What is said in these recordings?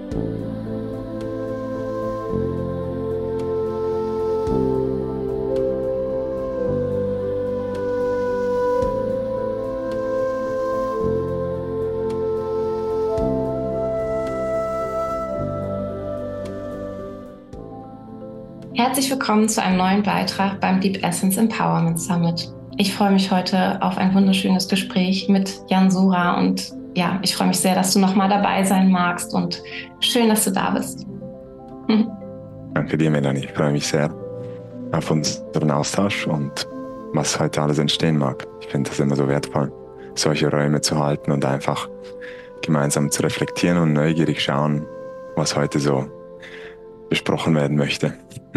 Herzlich willkommen zu einem neuen Beitrag beim Deep Essence Empowerment Summit. Ich freue mich heute auf ein wunderschönes Gespräch mit Jan Sura und ja, ich freue mich sehr, dass du nochmal dabei sein magst und schön, dass du da bist. Danke dir, Melanie. Ich freue mich sehr auf unseren Austausch und was heute alles entstehen mag. Ich finde das immer so wertvoll, solche Räume zu halten und einfach gemeinsam zu reflektieren und neugierig schauen, was heute so besprochen werden möchte.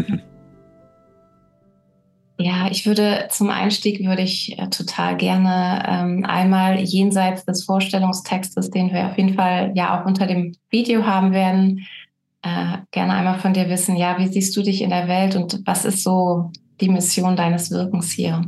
Ja, zum Einstieg würde ich total gerne einmal jenseits des Vorstellungstextes, den wir auf jeden Fall ja auch unter dem Video haben werden, gerne einmal von dir wissen, ja, wie siehst du dich in der Welt und was ist so die Mission deines Wirkens hier?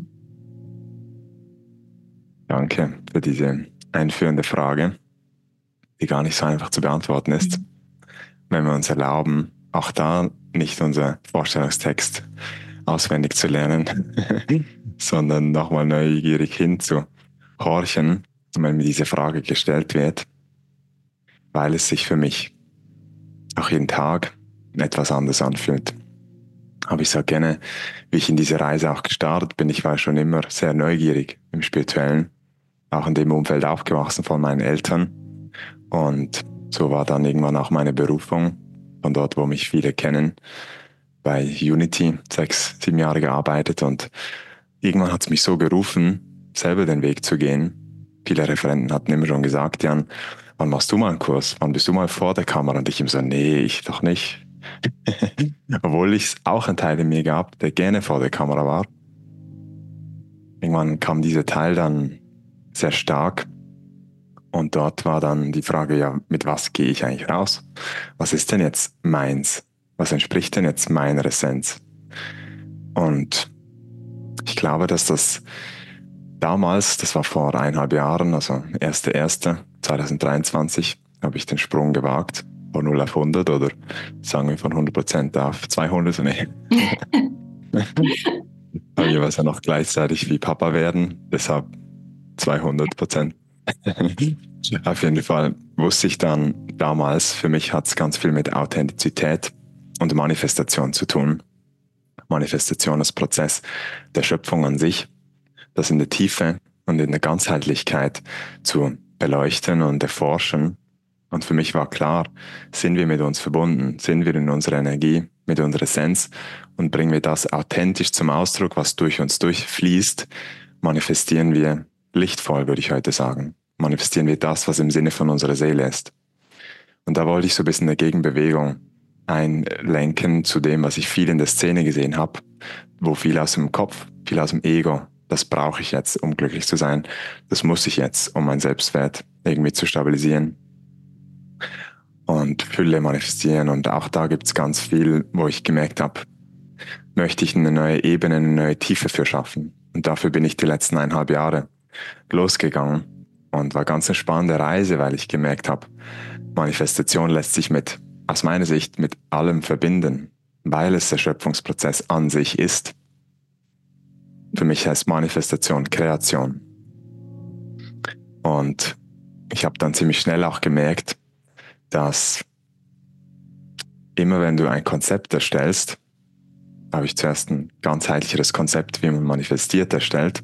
Danke für diese einführende Frage, die gar nicht so einfach zu beantworten ist. Wenn wir uns erlauben, auch da nicht unser Vorstellungstext auswendig zu lernen, sondern nochmal neugierig hinzuhorchen, wenn mir diese Frage gestellt wird, weil es sich für mich auch jeden Tag etwas anders anfühlt. Aber ich sage gerne, wie ich in diese Reise auch gestartet bin, ich war schon immer sehr neugierig im Spirituellen, auch in dem Umfeld aufgewachsen von meinen Eltern. Und so war dann irgendwann auch meine Berufung, von dort, wo mich viele kennen, bei Unity 6-7 Jahre gearbeitet und irgendwann hat es mich so gerufen, selber den Weg zu gehen. Viele Referenten hatten immer schon gesagt, Jan, wann machst du mal einen Kurs? Wann bist du mal vor der Kamera? Und ich immer so, nee, ich doch nicht. Obwohl es auch einen Teil in mir gab, der gerne vor der Kamera war. Irgendwann kam dieser Teil dann sehr stark und dort war dann die Frage, ja, mit was gehe ich eigentlich raus? Was ist denn jetzt meins? Was entspricht denn jetzt meiner Essenz? Und ich glaube, dass das damals, das war vor 1,5 Jahren, also 1.1.2023, habe ich den Sprung gewagt, von 0 auf 100 oder sagen wir von 100% auf 200. Nee. Aber ich weiß ja noch gleichzeitig wie Papa werden, deshalb 200%. Auf jeden Fall wusste ich dann damals, für mich hat es ganz viel mit Authentizität und Manifestation zu tun. Manifestation als Prozess der Schöpfung an sich, das in der Tiefe und in der Ganzheitlichkeit zu beleuchten und erforschen. Und für mich war klar, sind wir mit uns verbunden, sind wir in unserer Energie, mit unserer Essenz und bringen wir das authentisch zum Ausdruck, was durch uns durchfließt, manifestieren wir lichtvoll, würde ich heute sagen. Manifestieren wir das, was im Sinne von unserer Seele ist. Und da wollte ich so ein bisschen eine Gegenbewegung einlenken zu dem, was ich viel in der Szene gesehen habe, wo viel aus dem Kopf, viel aus dem Ego, das brauche ich jetzt, um glücklich zu sein, das muss ich jetzt, um meinen Selbstwert irgendwie zu stabilisieren und Fülle manifestieren. Und auch da gibt es ganz viel, wo ich gemerkt habe, möchte ich eine neue Ebene, eine neue Tiefe für schaffen. Und dafür bin ich die letzten 1,5 Jahre losgegangen und war ganz eine spannende Reise, weil ich gemerkt habe, Manifestation lässt sich aus meiner Sicht mit allem verbinden, weil es der Schöpfungsprozess an sich ist. Für mich heißt Manifestation Kreation. Und ich habe dann ziemlich schnell auch gemerkt, dass immer wenn du ein Konzept erstellst, habe ich zuerst ein ganzheitlicheres Konzept, wie man manifestiert, erstellt.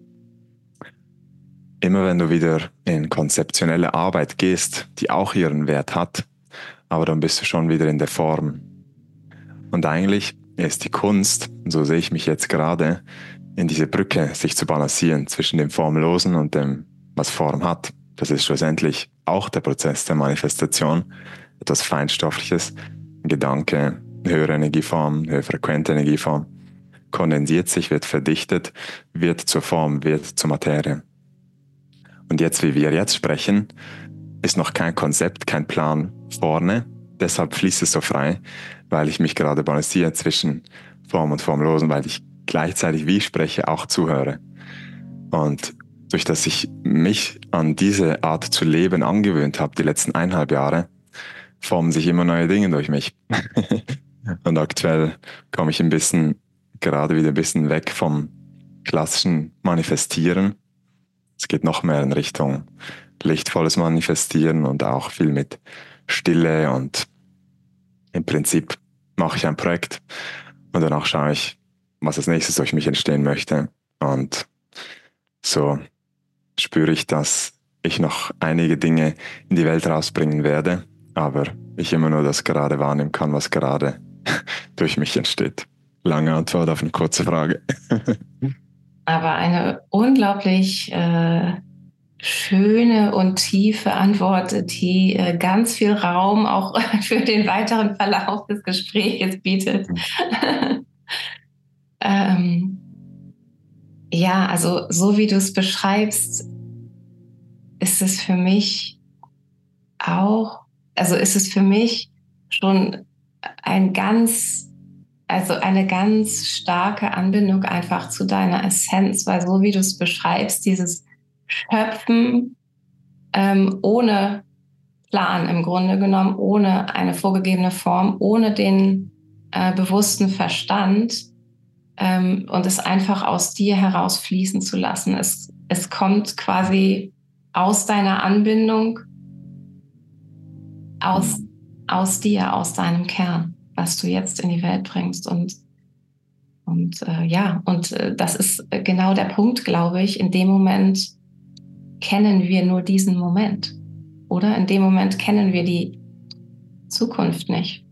Immer wenn du wieder in konzeptionelle Arbeit gehst, die auch ihren Wert hat, aber dann bist du schon wieder in der Form. Und eigentlich ist die Kunst, und so sehe ich mich jetzt gerade, in diese Brücke sich zu balancieren zwischen dem Formlosen und dem, was Form hat. Das ist schlussendlich auch der Prozess der Manifestation, etwas Feinstoffliches, ein Gedanke, höhere Energieform, höhere frequente Energieform, kondensiert sich, wird verdichtet, wird zur Form, wird zur Materie. Und jetzt, wie wir jetzt sprechen, ist noch kein Konzept, kein Plan vorne. Deshalb fließt es so frei, weil ich mich gerade balanciere zwischen Form und Formlosen, weil ich gleichzeitig, wie ich spreche, auch zuhöre. Und durch das ich mich an diese Art zu leben angewöhnt habe, die letzten 1,5 Jahre, formen sich immer neue Dinge durch mich. Und aktuell komme ich gerade wieder ein bisschen weg vom klassischen Manifestieren. Es geht noch mehr in Richtung lichtvolles Manifestieren und auch viel mit Stille, und im Prinzip mache ich ein Projekt und danach schaue ich, was als nächstes durch mich entstehen möchte. Und so spüre ich, dass ich noch einige Dinge in die Welt rausbringen werde, aber ich immer nur das gerade wahrnehmen kann, was gerade durch mich entsteht. Lange Antwort auf eine kurze Frage. Aber eine unglaublich schöne und tiefe Antwort, die ganz viel Raum auch für den weiteren Verlauf des Gesprächs bietet. Ja, also so wie du es beschreibst, ist es für mich auch, also ist es für mich schon eine ganz starke Anbindung einfach zu deiner Essenz, weil so wie du es beschreibst, dieses Schöpfen ohne Plan im Grunde genommen, ohne eine vorgegebene Form, ohne den bewussten Verstand und es einfach aus dir heraus fließen zu lassen. Es kommt quasi aus deiner Anbindung, aus dir, aus deinem Kern, was du jetzt in die Welt bringst. Und das ist genau der Punkt, glaube ich. In dem Moment kennen wir nur diesen Moment, oder? In dem Moment kennen wir die Zukunft nicht,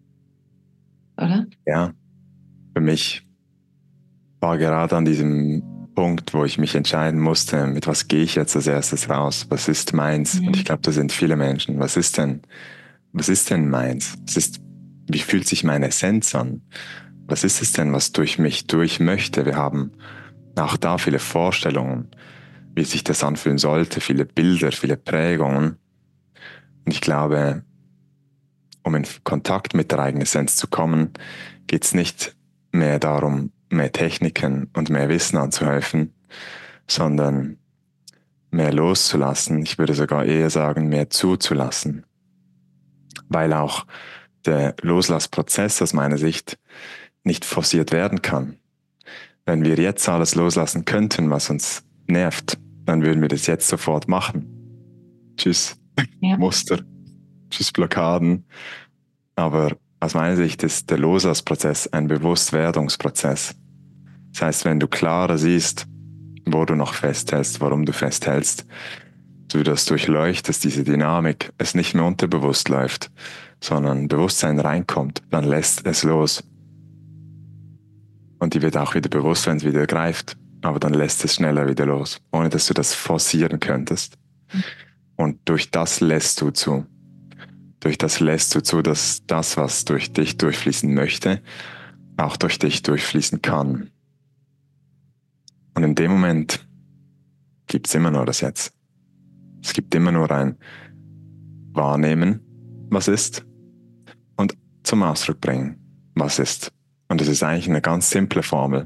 oder? Ja, für mich war gerade an diesem Punkt, wo ich mich entscheiden musste, mit was gehe ich jetzt als erstes raus? Was ist meins? Und ich glaube, da sind viele Menschen. Was ist denn meins? Wie fühlt sich meine Essenz an? Was ist es denn, was durch mich durch möchte? Wir haben auch da viele Vorstellungen, wie sich das anfühlen sollte, viele Bilder, viele Prägungen. Und ich glaube, um in Kontakt mit der eigenen Essenz zu kommen, geht es nicht mehr darum, mehr Techniken und mehr Wissen anzuhäufen, sondern mehr loszulassen. Ich würde sogar eher sagen, mehr zuzulassen. Weil auch der Loslassprozess aus meiner Sicht nicht forciert werden kann. Wenn wir jetzt alles loslassen könnten, was uns nervt, dann würden wir das jetzt sofort machen. Tschüss, ja. Muster, tschüss Blockaden. Aber aus meiner Sicht ist der Loslassprozess ein Bewusstwerdungsprozess. Das heißt, wenn du klarer siehst, wo du noch festhältst, warum du festhältst, du das durchleuchtest, diese Dynamik, es nicht mehr unterbewusst läuft, sondern Bewusstsein reinkommt, dann lässt es los. Und die wird auch wieder bewusst, wenn es wieder greift, aber dann lässt es schneller wieder los, ohne dass du das forcieren könntest. Und durch das lässt du zu. Durch das lässt du zu, dass das, was durch dich durchfließen möchte, auch durch dich durchfließen kann. Und in dem Moment gibt es immer nur das Jetzt. Es gibt immer nur ein Wahrnehmen, was ist, und zum Ausdruck bringen, was ist. Und es ist eigentlich eine ganz simple Formel.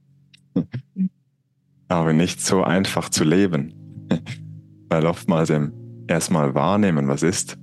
Aber nicht so einfach zu leben. Weil oftmals erstmal wahrnehmen, was ist,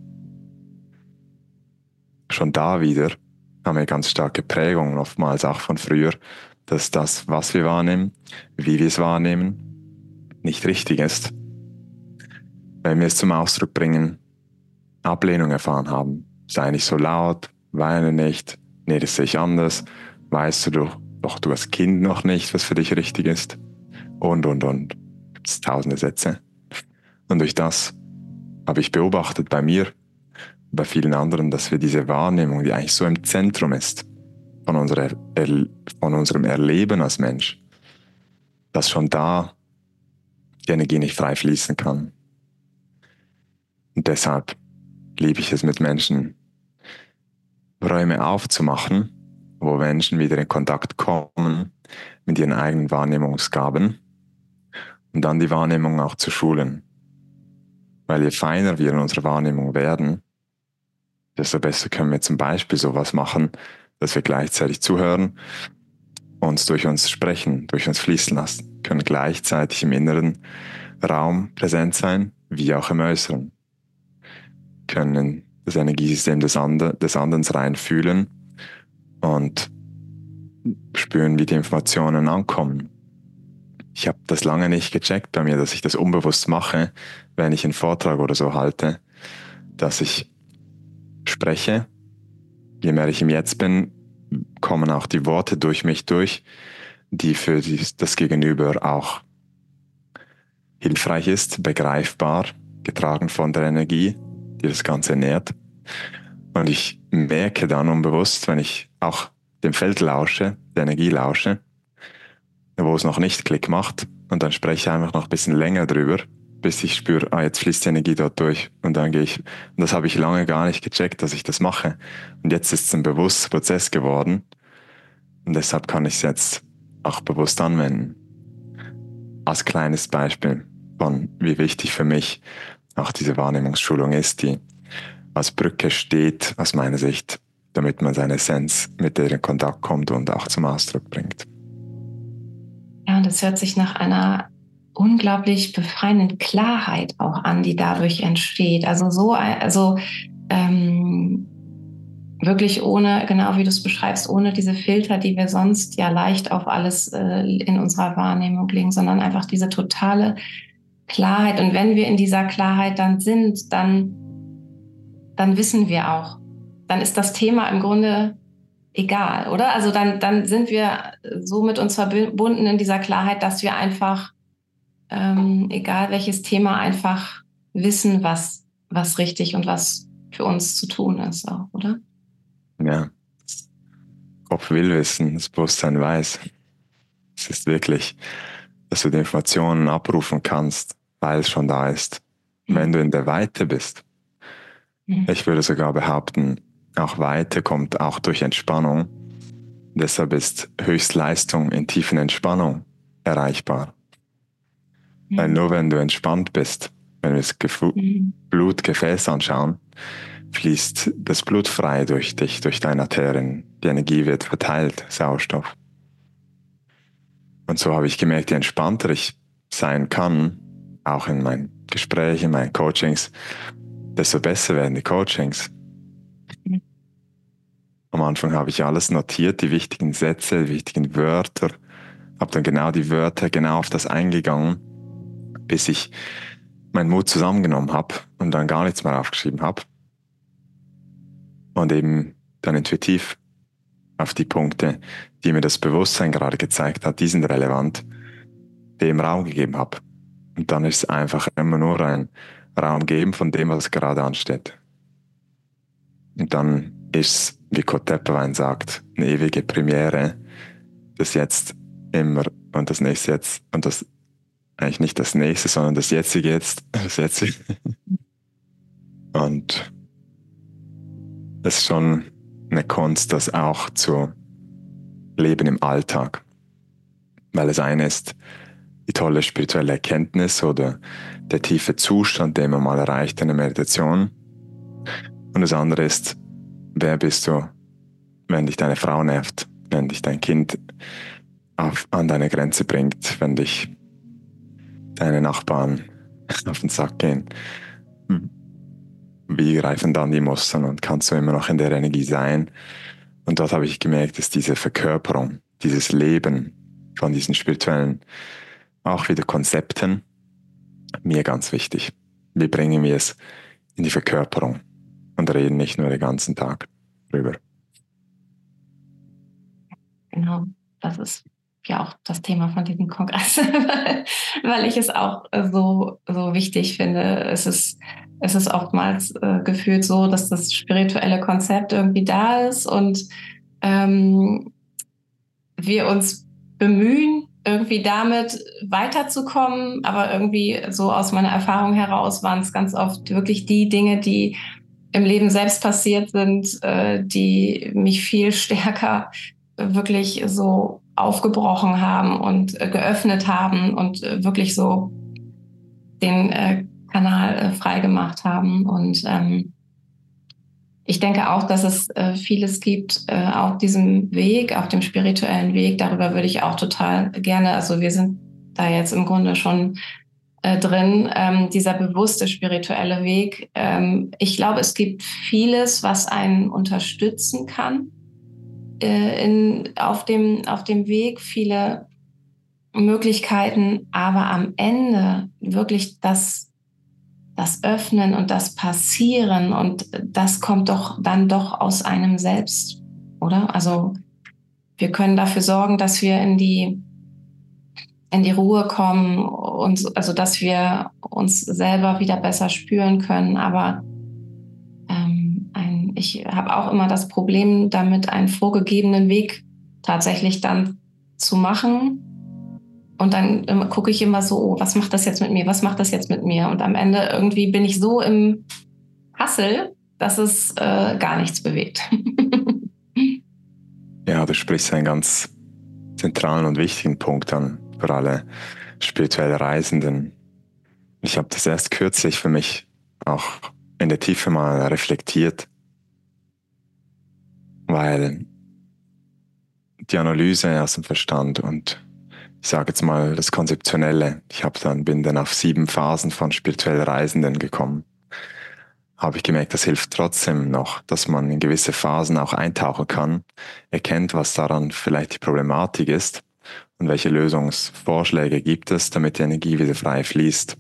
schon da wieder haben wir ganz starke Prägungen, oftmals auch von früher, dass das, was wir wahrnehmen, wie wir es wahrnehmen, nicht richtig ist. Wenn wir es zum Ausdruck bringen, Ablehnung erfahren haben, sei nicht so laut, weine nicht, nee, das sehe ich anders, weißt du doch du als Kind noch nicht, was für dich richtig ist, und. Gibt es tausende Sätze. Und durch das habe ich beobachtet bei mir, bei vielen anderen, dass wir diese Wahrnehmung, die eigentlich so im Zentrum ist von unserem Erleben als Mensch, dass schon da die Energie nicht frei fließen kann. Und deshalb liebe ich es, mit Menschen Räume aufzumachen, wo Menschen wieder in Kontakt kommen mit ihren eigenen Wahrnehmungsgaben und dann die Wahrnehmung auch zu schulen. Weil je feiner wir in unserer Wahrnehmung werden, desto besser können wir zum Beispiel sowas machen, dass wir gleichzeitig zuhören, uns durch uns sprechen, durch uns fließen lassen, können gleichzeitig im inneren Raum präsent sein, wie auch im äußeren, können das Energiesystem des anderen reinfühlen und spüren, wie die Informationen ankommen. Ich habe das lange nicht gecheckt bei mir, dass ich das unbewusst mache, wenn ich einen Vortrag oder so halte, dass ich spreche. Je mehr ich im Jetzt bin, kommen auch die Worte durch mich durch, die für das Gegenüber auch hilfreich ist, begreifbar, getragen von der Energie, die das Ganze nährt. Und ich merke dann unbewusst, wenn ich auch dem Feld lausche, der Energie lausche, wo es noch nicht Klick macht, und dann spreche ich einfach noch ein bisschen länger drüber, bis ich spüre, jetzt fließt die Energie dort durch, und dann gehe ich. Und das habe ich lange gar nicht gecheckt, dass ich das mache. Und jetzt ist es ein bewusster Prozess geworden, und deshalb kann ich es jetzt auch bewusst anwenden. Als kleines Beispiel von, wie wichtig für mich auch diese Wahrnehmungsschulung ist, die als Brücke steht, aus meiner Sicht, damit man seine Essenz mit der in Kontakt kommt und auch zum Ausdruck bringt. Ja, und es hört sich nach einer unglaublich befreienden Klarheit auch an, die dadurch entsteht. Wirklich ohne, genau wie du es beschreibst, ohne diese Filter, die wir sonst ja leicht auf alles in unserer Wahrnehmung legen, sondern einfach diese totale Klarheit. Und wenn wir in dieser Klarheit dann sind, dann wissen wir auch, dann ist das Thema im Grunde egal, oder? Also dann sind wir so mit uns verbunden in dieser Klarheit, dass wir einfach, egal welches Thema, einfach wissen, was richtig und was für uns zu tun ist, auch, oder? Ja, das Kopf will wissen, das Bewusstsein weiß. Es ist wirklich, dass du die Informationen abrufen kannst, weil es schon da ist. Wenn du in der Weite bist. Ich würde sogar behaupten, auch Weite kommt auch durch Entspannung. Deshalb ist Höchstleistung in tiefen Entspannung erreichbar. Weil nur wenn du entspannt bist, wenn wir das Blutgefäß anschauen, fließt das Blut frei durch dich, durch deine Arterien. Die Energie wird verteilt, Sauerstoff. Und so habe ich gemerkt, je entspannter ich sein kann, auch in meinen Gesprächen, in meinen Coachings, desto besser werden die Coachings. Am Anfang habe ich alles notiert, die wichtigen Sätze, die wichtigen Wörter, habe dann genau die Wörter genau auf das eingegangen, bis ich meinen Mut zusammengenommen habe und dann gar nichts mehr aufgeschrieben habe. Und eben dann intuitiv auf die Punkte, die mir das Bewusstsein gerade gezeigt hat, die sind relevant, dem Raum gegeben habe. Und dann ist es einfach immer nur ein Raum geben von dem, was gerade ansteht. Und dann ist es, wie Kurt Tepperwein sagt, eine ewige Premiere, das Jetzt immer und das Nächste jetzt und das eigentlich nicht das Nächste, sondern das Jetzige jetzt, das Jetzige. Und es ist schon eine Kunst, das auch zu leben im Alltag. Weil das eine ist die tolle spirituelle Erkenntnis oder der tiefe Zustand, den man mal erreicht in der Meditation. Und das andere ist, wer bist du, wenn dich deine Frau nervt, wenn dich dein Kind an deine Grenze bringt, wenn dich deine Nachbarn auf den Sack gehen. Wie greifen dann die Muster und kannst du immer noch in der Energie sein? Und dort habe ich gemerkt, dass diese Verkörperung, dieses Leben von diesen spirituellen, auch wieder Konzepten, mir ganz wichtig. Wie bringen wir es in die Verkörperung und reden nicht nur den ganzen Tag drüber? Genau, das ist ja auch das Thema von diesem Kongress, weil ich es auch so wichtig finde. Es ist oftmals gefühlt so, dass das spirituelle Konzept irgendwie da ist und wir uns bemühen, irgendwie damit weiterzukommen. Aber irgendwie so aus meiner Erfahrung heraus waren es ganz oft wirklich die Dinge, die im Leben selbst passiert sind, die mich viel stärker wirklich so aufgebrochen haben und geöffnet haben und wirklich so den Kanal freigemacht haben. Und ich denke auch, dass es vieles gibt auf diesem Weg, auf dem spirituellen Weg. Darüber würde ich auch total gerne, also wir sind da jetzt im Grunde schon drin, dieser bewusste spirituelle Weg. Ich glaube, es gibt vieles, was einen unterstützen kann auf dem Weg, viele Möglichkeiten, aber am Ende wirklich das Öffnen und das Passieren, und das kommt doch dann doch aus einem selbst, oder? Also wir können dafür sorgen, dass wir in die Ruhe kommen und also dass wir uns selber wieder besser spüren können. Aber ich habe auch immer das Problem damit, einen vorgegebenen Weg tatsächlich dann zu machen. Und dann gucke ich immer so, oh, was macht das jetzt mit mir? Was macht das jetzt mit mir? Und am Ende irgendwie bin ich so im Hassel, dass es gar nichts bewegt. Ja, du sprichst einen ganz zentralen und wichtigen Punkt an für alle spirituell Reisenden. Ich habe das erst kürzlich für mich auch in der Tiefe mal reflektiert, weil die Analyse aus dem Verstand und ich sage jetzt mal das Konzeptionelle, bin dann auf 7 Phasen von spirituell Reisenden gekommen, habe ich gemerkt, das hilft trotzdem noch, dass man in gewisse Phasen auch eintauchen kann, erkennt, was daran vielleicht die Problematik ist und welche Lösungsvorschläge gibt es, damit die Energie wieder frei fließt.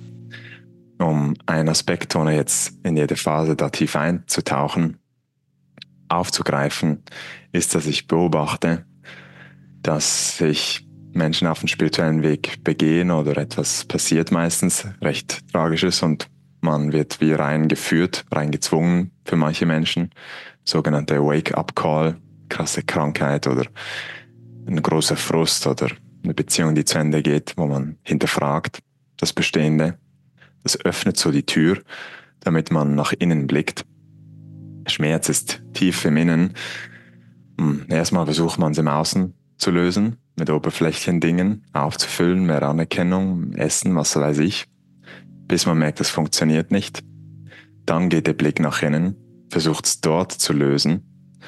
Um einen Aspekt, ohne jetzt in jede Phase da tief einzutauchen, aufzugreifen, ist, dass ich beobachte, dass sich Menschen auf den spirituellen Weg begehen oder etwas passiert meistens, recht Tragisches, und man wird wie reingeführt, reingezwungen für manche Menschen, sogenannte Wake-up-Call, krasse Krankheit oder ein großer Frust oder eine Beziehung, die zu Ende geht, wo man hinterfragt das Bestehende. Das öffnet so die Tür, damit man nach innen blickt. Schmerz ist tief im Innen. Erstmal versucht man es im Außen zu lösen, mit oberflächlichen Dingen aufzufüllen, mehr Anerkennung, Essen, was weiß ich, bis man merkt, das funktioniert nicht. Dann geht der Blick nach innen, versucht es dort zu lösen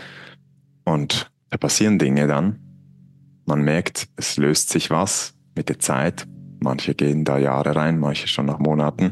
und da passieren Dinge dann. Man merkt, es löst sich was mit der Zeit. Manche gehen da Jahre rein, manche schon nach Monaten.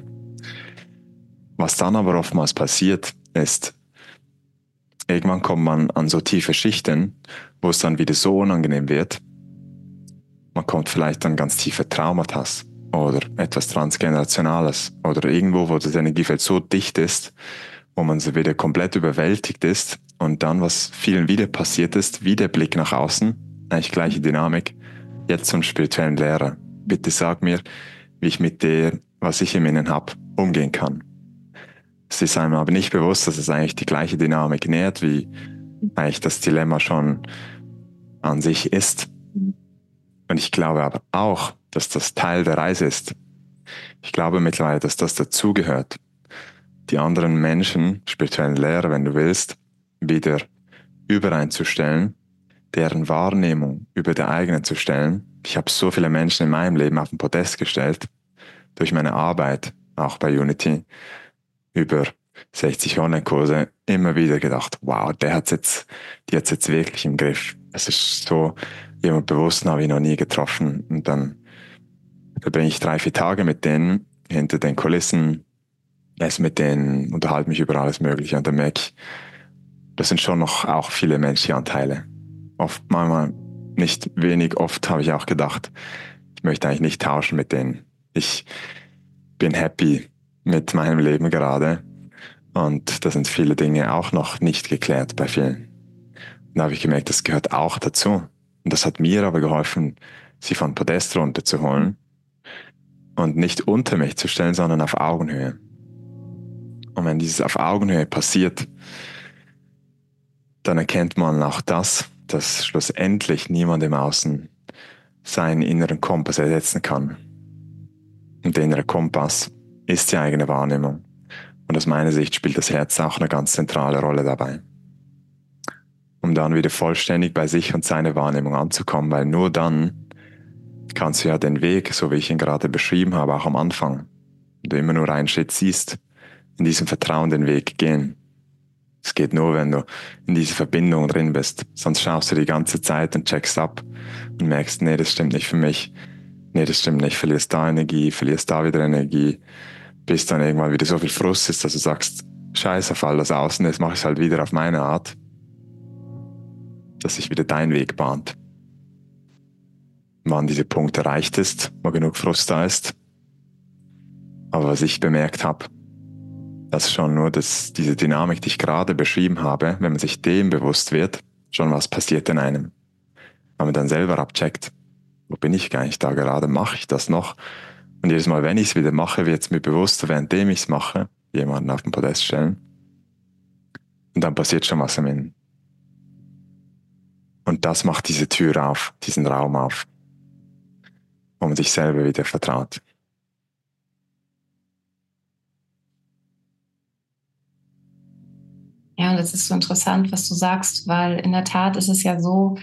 Was dann aber oftmals passiert, ist, irgendwann kommt man an so tiefe Schichten, wo es dann wieder so unangenehm wird. Man kommt vielleicht an ganz tiefe Traumata oder etwas Transgenerationales oder irgendwo, wo das Energiefeld so dicht ist, wo man so wieder komplett überwältigt ist und dann, was vielen wieder passiert ist, wie der Blick nach außen, eigentlich gleiche Dynamik, jetzt zum spirituellen Lehrer. Bitte sag mir, wie ich mit der, was ich im Innen habe, umgehen kann. Es ist einem aber nicht bewusst, dass es eigentlich die gleiche Dynamik nährt, wie eigentlich das Dilemma schon an sich ist. Und ich glaube aber auch, dass das Teil der Reise ist. Ich glaube mittlerweile, dass das dazugehört. Die anderen Menschen, spirituellen Lehrer, wenn du willst, wieder übereinzustellen, deren Wahrnehmung über der eigenen zu stellen. Ich habe so viele Menschen in meinem Leben auf den Podest gestellt, durch meine Arbeit, auch bei Unity, über 60 Online-Kurse, immer wieder gedacht, wow, die hat es jetzt wirklich im Griff. Es ist so, jemand Bewussten habe ich noch nie getroffen. Und dann verbringe ich 3, 4 Tage mit denen, hinter den Kulissen, esse mit denen, unterhalte mich über alles Mögliche. Und dann merke ich, das sind schon noch auch viele menschliche Anteile. Oft, manchmal nicht wenig, oft habe ich auch gedacht, ich möchte eigentlich nicht tauschen mit denen. Ich bin happy mit meinem Leben gerade. Und da sind viele Dinge auch noch nicht geklärt bei vielen. Und da habe ich gemerkt, das gehört auch dazu. Und das hat mir aber geholfen, sie von Podest runterzuholen und nicht unter mich zu stellen, sondern auf Augenhöhe. Und wenn dieses auf Augenhöhe passiert, dann erkennt man auch das, dass schlussendlich niemand im Außen seinen inneren Kompass ersetzen kann. Und der innere Kompass ist die eigene Wahrnehmung. Und aus meiner Sicht spielt das Herz auch eine ganz zentrale Rolle dabei. Um dann wieder vollständig bei sich und seiner Wahrnehmung anzukommen, weil nur dann kannst du ja den Weg, so wie ich ihn gerade beschrieben habe, auch am Anfang, wenn du immer nur einen Schritt siehst, in diesem Vertrauen den Weg gehen. Es geht nur, wenn du in dieser Verbindung drin bist. Sonst schaust du die ganze Zeit und checkst ab und merkst, nee, das stimmt nicht für mich. nee, das stimmt nicht, verlierst da Energie, verlierst da wieder Energie, bis dann irgendwann wieder so viel Frust ist, dass du sagst, scheiß auf all das Außen, jetzt mache ich es halt wieder auf meine Art, dass sich wieder dein Weg bahnt. Wann dieser Punkt erreicht ist, wo genug Frust da ist. Aber was ich bemerkt habe, dass schon nur diese Dynamik, die ich gerade beschrieben habe, wenn man sich dem bewusst wird, schon was passiert in einem. Wenn man dann selber abcheckt, wo bin ich eigentlich da gerade, mache ich das noch? Und jedes Mal, wenn ich es wieder mache, wird es mir bewusster, währenddem ich es mache, jemanden auf den Podest stellen. Und dann passiert schon was im Innen. Und das macht diese Tür auf, diesen Raum auf, wo man sich selber wieder vertraut. Ja, und das ist so interessant, was du sagst, weil in der Tat ist es ja so,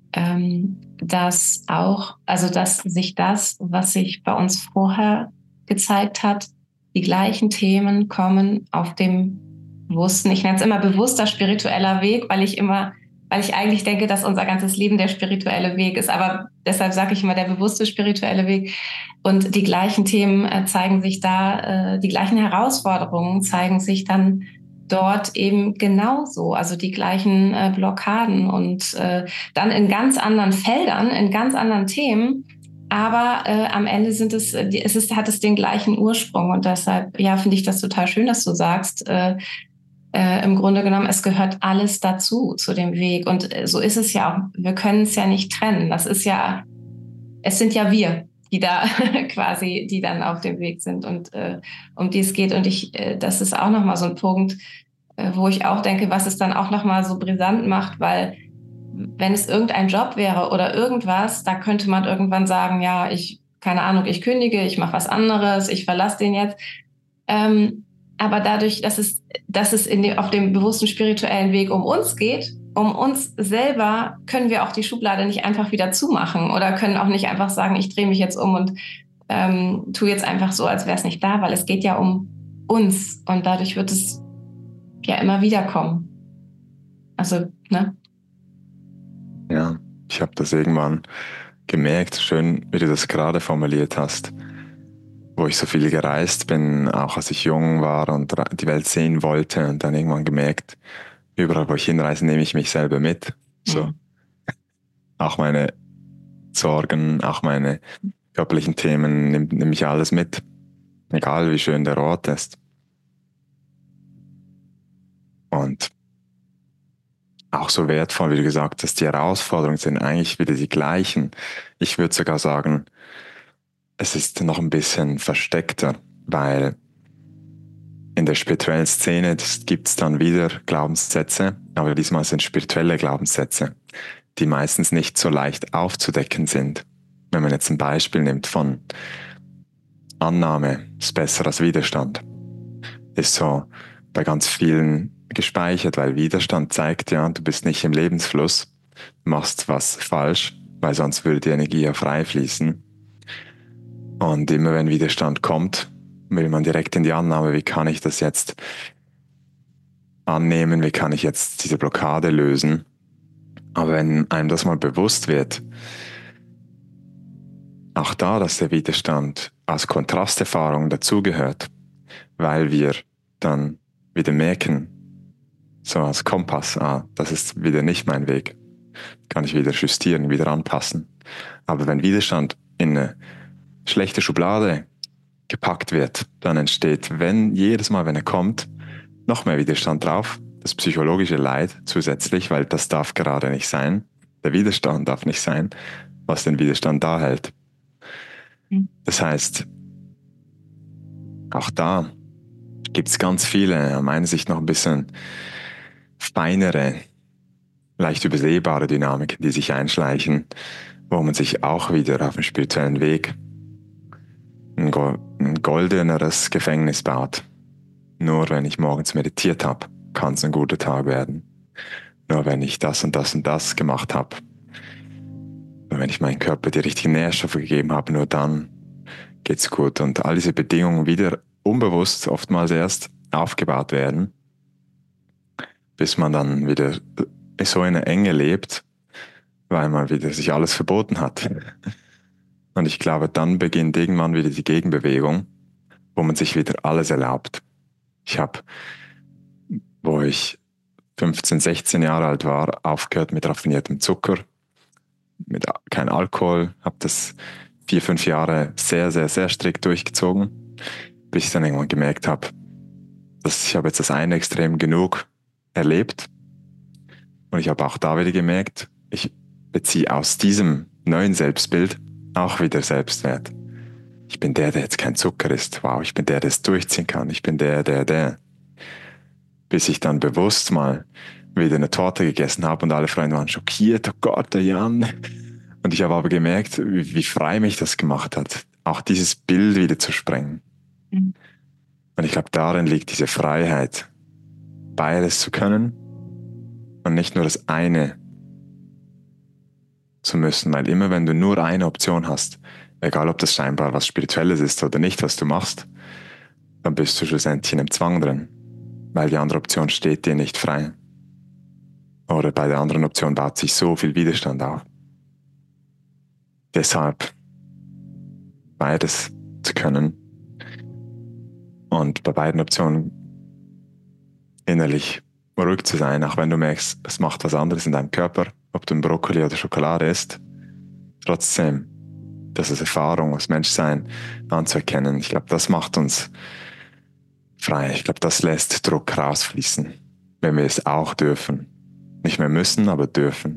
dass dass sich das, was sich bei uns vorher gezeigt hat, die gleichen Themen kommen auf dem bewussten, ich nenne es immer bewusster spiritueller Weg, weil ich eigentlich denke, dass unser ganzes Leben der spirituelle Weg ist, aber deshalb sage ich immer der bewusste spirituelle Weg. Und die gleichen Themen zeigen sich da, die gleichen Herausforderungen zeigen sich dann dort eben genauso, also die gleichen Blockaden und dann in ganz anderen Feldern, in ganz anderen Themen. Aber am Ende hat es den gleichen Ursprung und deshalb, ja, finde ich das total schön, dass du sagst, im Grunde genommen, es gehört alles dazu, zu dem Weg. Und so ist es ja auch. Wir können es ja nicht trennen. Es sind ja wir, die da quasi, die dann auf dem Weg sind und um die es geht. Und das ist auch nochmal so ein Punkt, wo ich auch denke, was es dann auch nochmal so brisant macht, weil wenn es irgendein Job wäre oder irgendwas, da könnte man irgendwann sagen, ja, keine Ahnung, ich kündige, ich mache was anderes, ich verlasse den jetzt. Aber dadurch, dass es auf dem bewussten spirituellen Weg um uns geht, um uns selber, können wir auch die Schublade nicht einfach wieder zumachen oder können auch nicht einfach sagen, ich drehe mich jetzt um und tue jetzt einfach so, als wäre es nicht da, weil es geht ja um uns und dadurch wird es ja immer wieder kommen. Also, ne? Ja, ich habe das irgendwann gemerkt, schön, wie du das gerade formuliert hast, wo ich so viel gereist bin, auch als ich jung war und die Welt sehen wollte und dann irgendwann gemerkt, überall, wo ich hinreise, nehme ich mich selber mit. So. Auch meine Sorgen, auch meine körperlichen Themen, nehme ich alles mit. Egal, wie schön der Ort ist. Und auch so wertvoll, wie du gesagt hast, die Herausforderungen sind eigentlich wieder die gleichen. Ich würde sogar sagen, es ist noch ein bisschen versteckter, weil in der spirituellen Szene gibt es dann wieder Glaubenssätze, aber diesmal sind spirituelle Glaubenssätze, die meistens nicht so leicht aufzudecken sind. Wenn man jetzt ein Beispiel nimmt von Annahme ist besser als Widerstand, ist so bei ganz vielen gespeichert, weil Widerstand zeigt ja, du bist nicht im Lebensfluss, du machst was falsch, weil sonst würde die Energie ja frei fließen. Und immer wenn Widerstand kommt, will man direkt in die Annahme, wie kann ich das jetzt annehmen, wie kann ich jetzt diese Blockade lösen. Aber wenn einem das mal bewusst wird, auch da, dass der Widerstand als Kontrasterfahrung dazugehört, weil wir dann wieder merken, so als Kompass, das ist wieder nicht mein Weg, kann ich wieder justieren, wieder anpassen. Aber wenn Widerstand in eine schlechte Schublade gepackt wird, dann entsteht, jedes Mal, wenn er kommt, noch mehr Widerstand drauf, das psychologische Leid zusätzlich, weil das darf gerade nicht sein. Der Widerstand darf nicht sein, was den Widerstand da hält. Das heißt, auch da gibt es ganz viele, aus meiner Sicht noch ein bisschen feinere, leicht übersehbare Dynamiken, die sich einschleichen, wo man sich auch wieder auf dem spirituellen Weg ein goldeneres Gefängnis baut. Nur wenn ich morgens meditiert habe, kann es ein guter Tag werden. Nur wenn ich das und das und das gemacht habe, nur wenn ich meinem Körper die richtigen Nährstoffe gegeben habe, nur dann geht's gut. Und all diese Bedingungen wieder unbewusst oftmals erst aufgebaut werden, bis man dann wieder so in einer Enge lebt, weil man wieder sich alles verboten hat. Und ich glaube, dann beginnt irgendwann wieder die Gegenbewegung, wo man sich wieder alles erlaubt. Ich habe, wo ich 15, 16 Jahre alt war, aufgehört mit raffiniertem Zucker, mit kein Alkohol, habe das 4, 5 Jahre sehr, sehr, sehr strikt durchgezogen, bis ich dann irgendwann gemerkt habe, dass ich habe jetzt das eine Extrem genug erlebt. Und ich habe auch da wieder gemerkt, ich beziehe aus diesem neuen Selbstbild auch wieder Selbstwert. Ich bin der jetzt kein Zucker isst. Wow, ich bin der es durchziehen kann. Ich bin der. Bis ich dann bewusst mal wieder eine Torte gegessen habe und alle Freunde waren schockiert. Oh Gott, der Jan. Und ich habe aber gemerkt, wie frei mich das gemacht hat, auch dieses Bild wieder zu sprengen. Mhm. Und ich glaube, darin liegt diese Freiheit, beides zu können und nicht nur das eine zu müssen, weil immer wenn du nur eine Option hast, egal ob das scheinbar was Spirituelles ist oder nicht, was du machst, dann bist du schlussendlich in einem Zwang drin, weil die andere Option steht dir nicht frei. Oder bei der anderen Option baut sich so viel Widerstand auf. Deshalb beides zu können und bei beiden Optionen innerlich ruhig zu sein, auch wenn du merkst, es macht was anderes in deinem Körper, ob du ein Brokkoli oder Schokolade isst, trotzdem das als Erfahrung, als Menschsein anzuerkennen. Ich glaube, das macht uns frei. Ich glaube, das lässt Druck rausfließen, wenn wir es auch dürfen. Nicht mehr müssen, aber dürfen.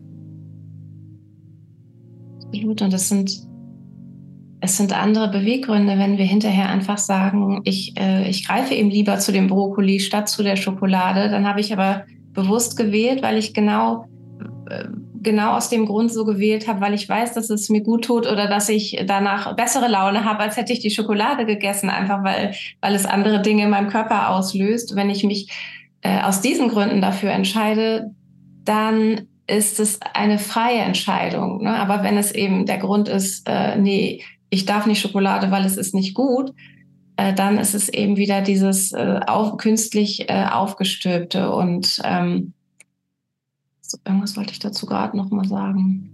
Absolut. Und es sind andere Beweggründe, wenn wir hinterher einfach sagen, ich greife eben lieber zu dem Brokkoli statt zu der Schokolade. Dann habe ich aber bewusst gewählt, weil ich genau aus dem Grund so gewählt habe, weil ich weiß, dass es mir gut tut oder dass ich danach bessere Laune habe, als hätte ich die Schokolade gegessen, einfach weil es andere Dinge in meinem Körper auslöst. Wenn ich mich aus diesen Gründen dafür entscheide, dann ist es eine freie Entscheidung. Ne? Aber wenn es eben der Grund ist, nee, ich darf nicht Schokolade, weil es ist nicht gut, dann ist es eben wieder dieses künstlich aufgestülpte. Und irgendwas wollte ich dazu gerade noch mal sagen.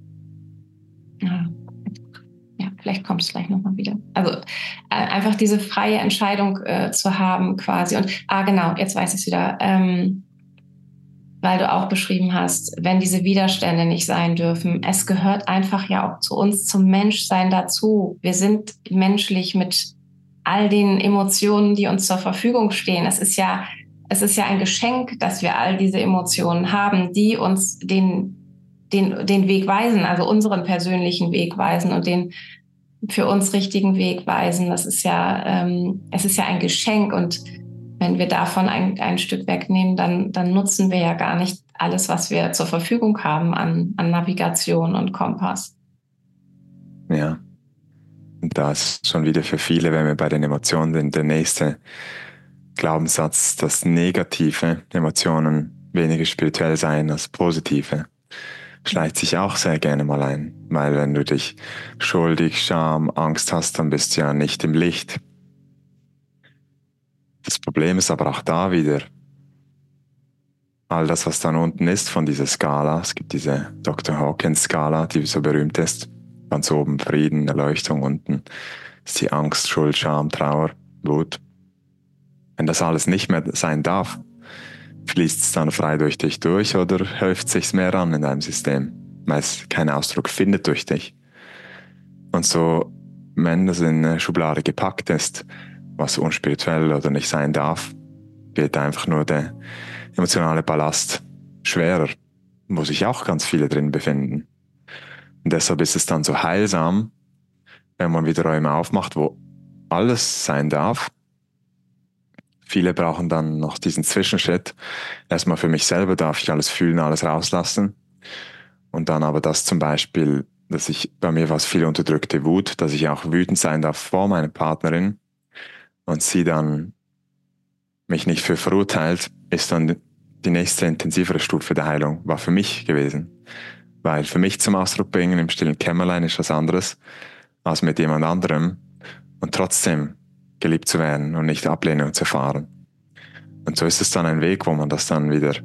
Ja, vielleicht kommt es gleich noch mal wieder. Also einfach diese freie Entscheidung zu haben quasi. Und genau, jetzt weiß ich es wieder. Weil du auch beschrieben hast, wenn diese Widerstände nicht sein dürfen. Es gehört einfach ja auch zu uns, zum Menschsein dazu. Wir sind menschlich mit all den Emotionen, die uns zur Verfügung stehen. Es ist ja ein Geschenk, dass wir all diese Emotionen haben, die uns den Weg weisen, also unseren persönlichen Weg weisen und den für uns richtigen Weg weisen. Es ist ja ein Geschenk, und wenn wir davon ein Stück wegnehmen, dann nutzen wir ja gar nicht alles, was wir zur Verfügung haben an Navigation und Kompass. Ja, und da ist schon wieder für viele, wenn wir bei den Emotionen sind, der nächste Glaubenssatz, dass negative Emotionen weniger spirituell seien als positive, schleicht sich auch sehr gerne mal ein. Weil wenn du dich schuldig, Scham, Angst hast, dann bist du ja nicht im Licht. Das Problem ist aber auch da wieder, all das, was dann unten ist von dieser Skala, es gibt diese Dr. Hawkins-Skala, die so berühmt ist, ganz oben Frieden, Erleuchtung, unten ist die Angst, Schuld, Scham, Trauer, Wut. Wenn das alles nicht mehr sein darf, fließt es dann frei durch dich durch oder häuft sich's mehr an in deinem System, weil es keinen Ausdruck findet durch dich. Und so, wenn das in eine Schublade gepackt ist, was unspirituell oder nicht sein darf, wird einfach nur der emotionale Ballast schwerer, wo sich auch ganz viele drin befinden. Und deshalb ist es dann so heilsam, wenn man wieder Räume aufmacht, wo alles sein darf. Viele brauchen dann noch diesen Zwischenschritt. Erstmal für mich selber darf ich alles fühlen, alles rauslassen. Und dann aber das zum Beispiel, bei mir war es viel unterdrückte Wut, dass ich auch wütend sein darf vor meiner Partnerin und sie dann mich nicht für verurteilt, ist dann die nächste intensivere Stufe der Heilung, war für mich gewesen. Weil für mich zum Ausdruck bringen im stillen Kämmerlein ist was anderes als mit jemand anderem und trotzdem geliebt zu werden und nicht Ablehnung zu erfahren. Und so ist es dann ein Weg, wo man das dann wieder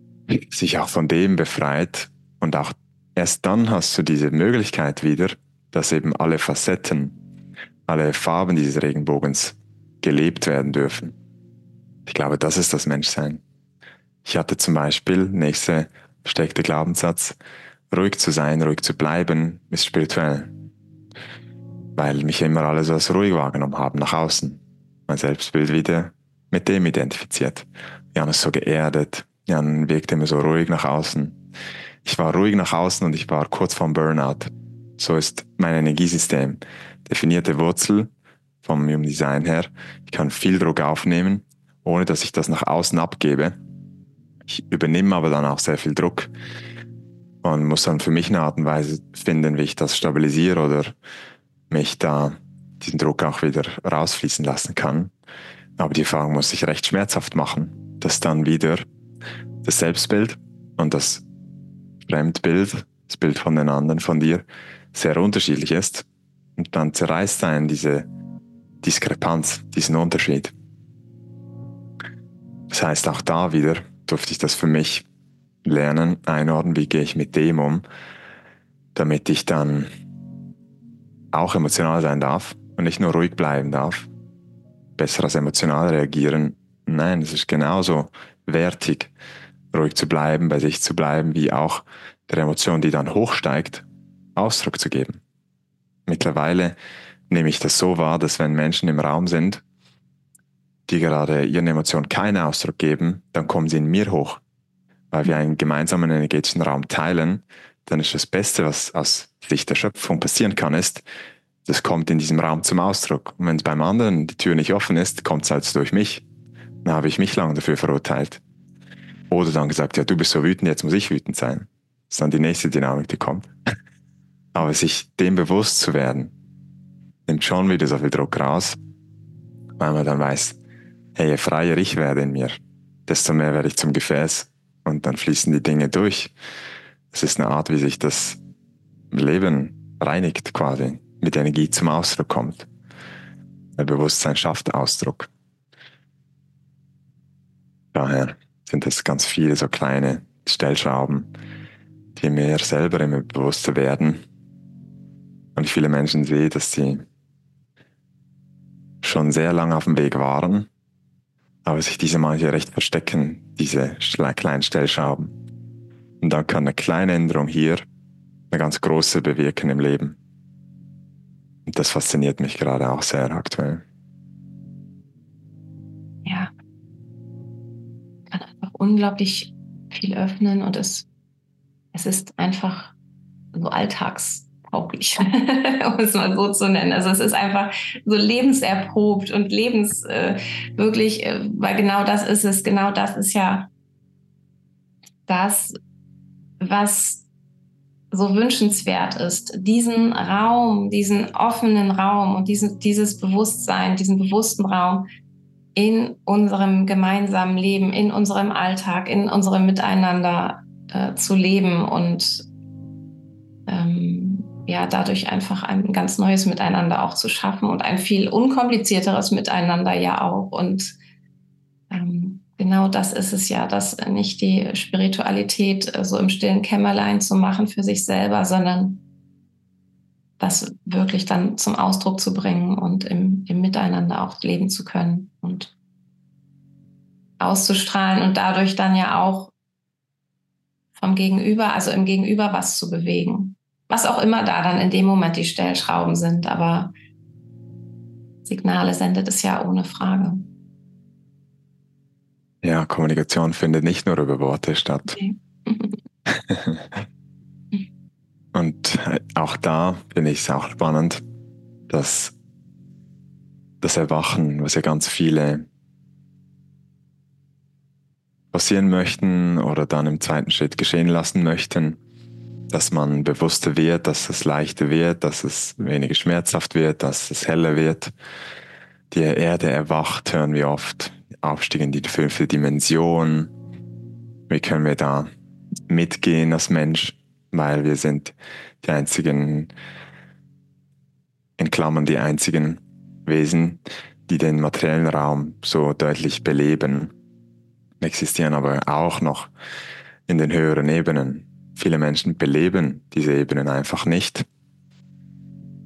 sich auch von dem befreit und auch erst dann hast du diese Möglichkeit wieder, dass eben alle Facetten, alle Farben dieses Regenbogens gelebt werden dürfen. Ich glaube, das ist das Menschsein. Ich hatte zum Beispiel, nächster versteckter Glaubenssatz, ruhig zu sein, ruhig zu bleiben, ist spirituell. Weil mich immer alle so als ruhig wahrgenommen haben, nach außen. Mein Selbstbild wieder mit dem identifiziert. Jan ist so geerdet, Jan wirkt immer so ruhig nach außen. Ich war ruhig nach außen und ich war kurz vorm Burnout. So ist mein Energiesystem. Definierte Wurzel vom Human Design her. Ich kann viel Druck aufnehmen, ohne dass ich das nach außen abgebe. Ich übernehme aber dann auch sehr viel Druck und muss dann für mich eine Art und Weise finden, wie ich das stabilisiere oder mich da diesen Druck auch wieder rausfließen lassen kann. Aber die Erfahrung muss ich recht schmerzhaft machen, dass dann wieder das Selbstbild und das Fremdbild, das Bild von den anderen, von dir, sehr unterschiedlich ist. Und dann zerreißt einen diese Diskrepanz, diesen Unterschied. Das heißt, auch da wieder durfte ich das für mich lernen, einordnen, wie gehe ich mit dem um, damit ich dann auch emotional sein darf und nicht nur ruhig bleiben darf. Besser als emotional reagieren. Nein, es ist genauso wertig, ruhig zu bleiben, bei sich zu bleiben, wie auch der Emotion, die dann hochsteigt, Ausdruck zu geben. Mittlerweile nehme ich das so wahr, dass wenn Menschen im Raum sind, die gerade ihren Emotionen keinen Ausdruck geben, dann kommen sie in mir hoch. Weil wir einen gemeinsamen energetischen Raum teilen, dann ist das Beste, was aus Sicht der Schöpfung passieren kann, ist, das kommt in diesem Raum zum Ausdruck. Und wenn es beim anderen die Tür nicht offen ist, kommt es halt durch mich. Dann habe ich mich lange dafür verurteilt. Oder dann gesagt, ja, du bist so wütend, jetzt muss ich wütend sein. Das ist dann die nächste Dynamik, die kommt. Aber sich dem bewusst zu werden, nimmt schon wieder so viel Druck raus, weil man dann weiß, hey, je freier ich werde in mir, desto mehr werde ich zum Gefäß und dann fließen die Dinge durch. Es ist eine Art, wie sich das Leben reinigt quasi, mit Energie zum Ausdruck kommt. Weil Bewusstsein schafft Ausdruck. Daher sind es ganz viele so kleine Stellschrauben, die mir selber immer bewusster werden. Und ich viele Menschen sehe, dass sie schon sehr lange auf dem Weg waren, aber sich diese manche recht verstecken, diese kleinen Stellschrauben. Und dann kann eine kleine Änderung hier eine ganz große bewirken im Leben. Und das fasziniert mich gerade auch sehr aktuell. Ja, kann einfach unglaublich viel öffnen und es ist einfach so alltagstauglich, um es mal so zu nennen. Also es ist einfach so lebenserprobt und wirklich, weil genau das ist es, genau das ist ja das, was so wünschenswert ist, diesen Raum, diesen offenen Raum und dieses Bewusstsein, diesen bewussten Raum in unserem gemeinsamen Leben, in unserem Alltag, in unserem Miteinander zu leben und ja, dadurch einfach ein ganz neues Miteinander auch zu schaffen und ein viel unkomplizierteres Miteinander ja auch. Und genau das ist es ja, das nicht die Spiritualität so im stillen Kämmerlein zu machen für sich selber, sondern das wirklich dann zum Ausdruck zu bringen und im Miteinander auch leben zu können und auszustrahlen und dadurch dann ja auch vom Gegenüber, also im Gegenüber was zu bewegen. Was auch immer da dann in dem Moment die Stellschrauben sind, aber Signale sendet es ja ohne Frage. Ja, Kommunikation findet nicht nur über Worte statt. Okay. Und auch da finde ich es auch spannend, dass das Erwachen, was ja ganz viele passieren möchten oder dann im zweiten Schritt geschehen lassen möchten, dass man bewusster wird, dass es leichter wird, dass es weniger schmerzhaft wird, dass es heller wird. Die Erde erwacht, hören wir oft. Aufstieg in die 5. Dimension. Wie können wir da mitgehen als Mensch? Weil wir sind die einzigen, in Klammern die einzigen Wesen, die den materiellen Raum so deutlich beleben. Existieren aber auch noch in den höheren Ebenen. Viele Menschen beleben diese Ebenen einfach nicht.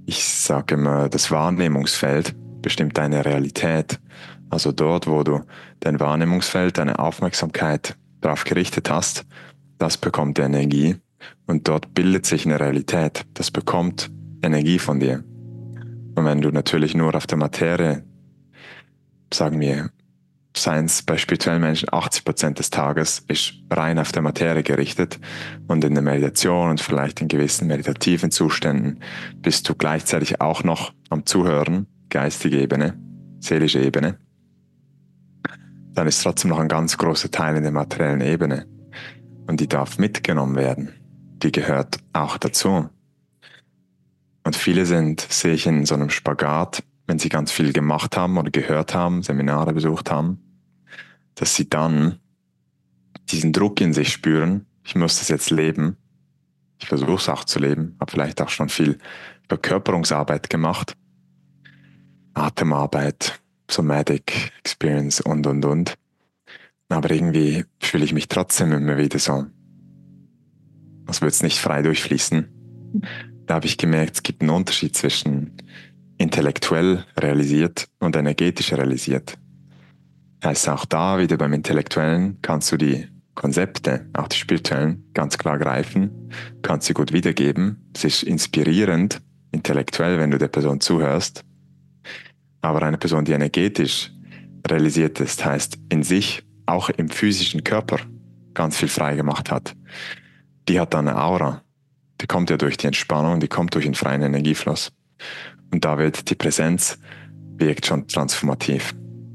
Ich sage immer, das Wahrnehmungsfeld bestimmt deine Realität. Also dort, wo du dein Wahrnehmungsfeld, deine Aufmerksamkeit darauf gerichtet hast, das bekommt Energie und dort bildet sich eine Realität. Das bekommt Energie von dir. Und wenn du natürlich nur auf der Materie, sagen wir, seien es bei spirituellen Menschen 80% des Tages ist rein auf der Materie gerichtet und in der Meditation und vielleicht in gewissen meditativen Zuständen bist du gleichzeitig auch noch am Zuhören, geistige Ebene, seelische Ebene, dann ist trotzdem noch ein ganz großer Teil in der materiellen Ebene und die darf mitgenommen werden. Die gehört auch dazu. Und viele sehe ich in so einem Spagat, wenn sie ganz viel gemacht haben oder gehört haben, Seminare besucht haben, dass sie dann diesen Druck in sich spüren, ich muss das jetzt leben, ich versuche es auch zu leben, habe vielleicht auch schon viel Verkörperungsarbeit gemacht, Atemarbeit, Somatic Experience und. Aber irgendwie fühle ich mich trotzdem immer wieder so, als würde es nicht frei durchfließen. Da habe ich gemerkt, es gibt einen Unterschied zwischen intellektuell realisiert und energetisch realisiert. Heißt auch da, wieder beim Intellektuellen, kannst du die Konzepte, auch die spirituellen, ganz klar greifen, kannst sie gut wiedergeben. Es ist inspirierend, intellektuell, wenn du der Person zuhörst. Aber eine Person, die energetisch realisiert ist, heißt in sich, auch im physischen Körper, ganz viel frei gemacht hat, die hat dann eine Aura. Die kommt ja durch die Entspannung, die kommt durch den freien Energiefluss. Und da wird die Präsenz, wirkt schon transformativ.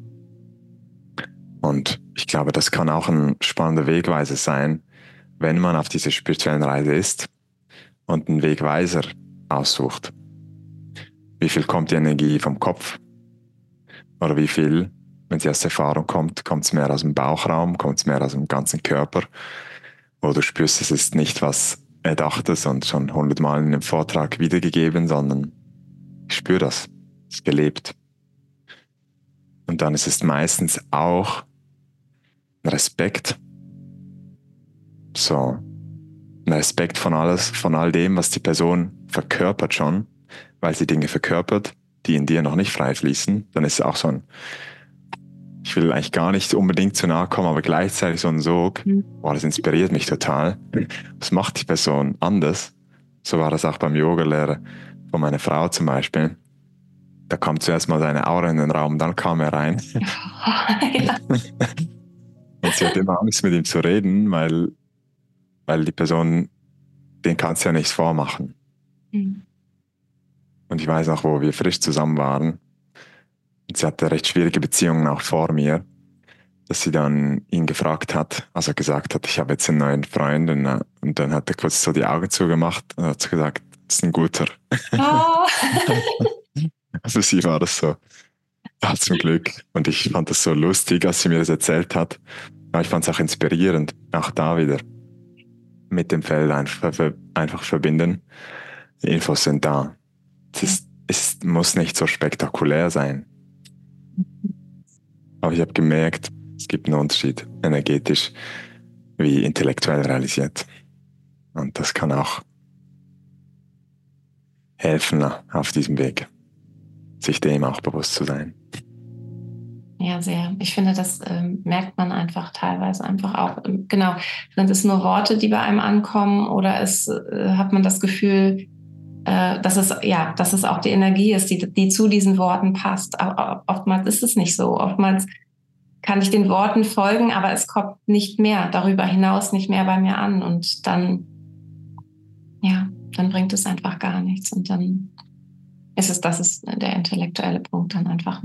Und ich glaube, das kann auch ein spannender Wegweiser sein, wenn man auf dieser spirituellen Reise ist und einen Wegweiser aussucht. Wie viel kommt die Energie vom Kopf? Oder wie viel, wenn sie aus Erfahrung kommt, kommt es mehr aus dem Bauchraum, kommt es mehr aus dem ganzen Körper? Wo du spürst, es ist nicht was Erdachtes und schon 100-mal in einem Vortrag wiedergegeben, sondern ich spüre das, es ist gelebt. Und dann ist es meistens auch Respekt, so ein Respekt von all dem, was die Person verkörpert schon, weil sie Dinge verkörpert, die in dir noch nicht frei fließen. Dann ist es auch so ein, ich will eigentlich gar nicht unbedingt zu nahe kommen, aber gleichzeitig so ein Sog, boah, das inspiriert mich total. Was macht die Person anders? So war das auch beim Yogalehrer von meiner Frau zum Beispiel. Da kam zuerst mal seine Aura in den Raum, dann kam er rein. Ja. Und sie hat immer Angst, mit ihm zu reden, weil die Person, den kannst du ja nichts vormachen. Mhm. Und ich weiß auch, wo wir frisch zusammen waren. Und sie hatte recht schwierige Beziehungen auch vor mir, dass sie dann ihn gefragt hat, also gesagt hat, ich habe jetzt einen neuen Freund. Und dann hat er kurz so die Augen zugemacht und hat gesagt, das ist ein guter. Oh. Also sie war das so. Ah, zum Glück. Und ich fand das so lustig, als sie mir das erzählt hat. Aber ich fand es auch inspirierend, auch da wieder mit dem Feld einfach verbinden. Die Infos sind da. Es muss nicht so spektakulär sein. Aber ich habe gemerkt, es gibt einen Unterschied, energetisch wie intellektuell realisiert. Und das kann auch helfen auf diesem Weg, sich dem auch bewusst zu sein. Ja, sehr. Ich finde, das merkt man einfach teilweise einfach auch. Genau, sind es nur Worte, die bei einem ankommen, oder hat man das Gefühl, dass es auch die Energie ist, die zu diesen Worten passt. Oftmals ist es nicht so. Oftmals kann ich den Worten folgen, aber es kommt nicht mehr, darüber hinaus nicht mehr bei mir an. Und dann bringt es einfach gar nichts. Und dann das ist der intellektuelle Punkt dann einfach.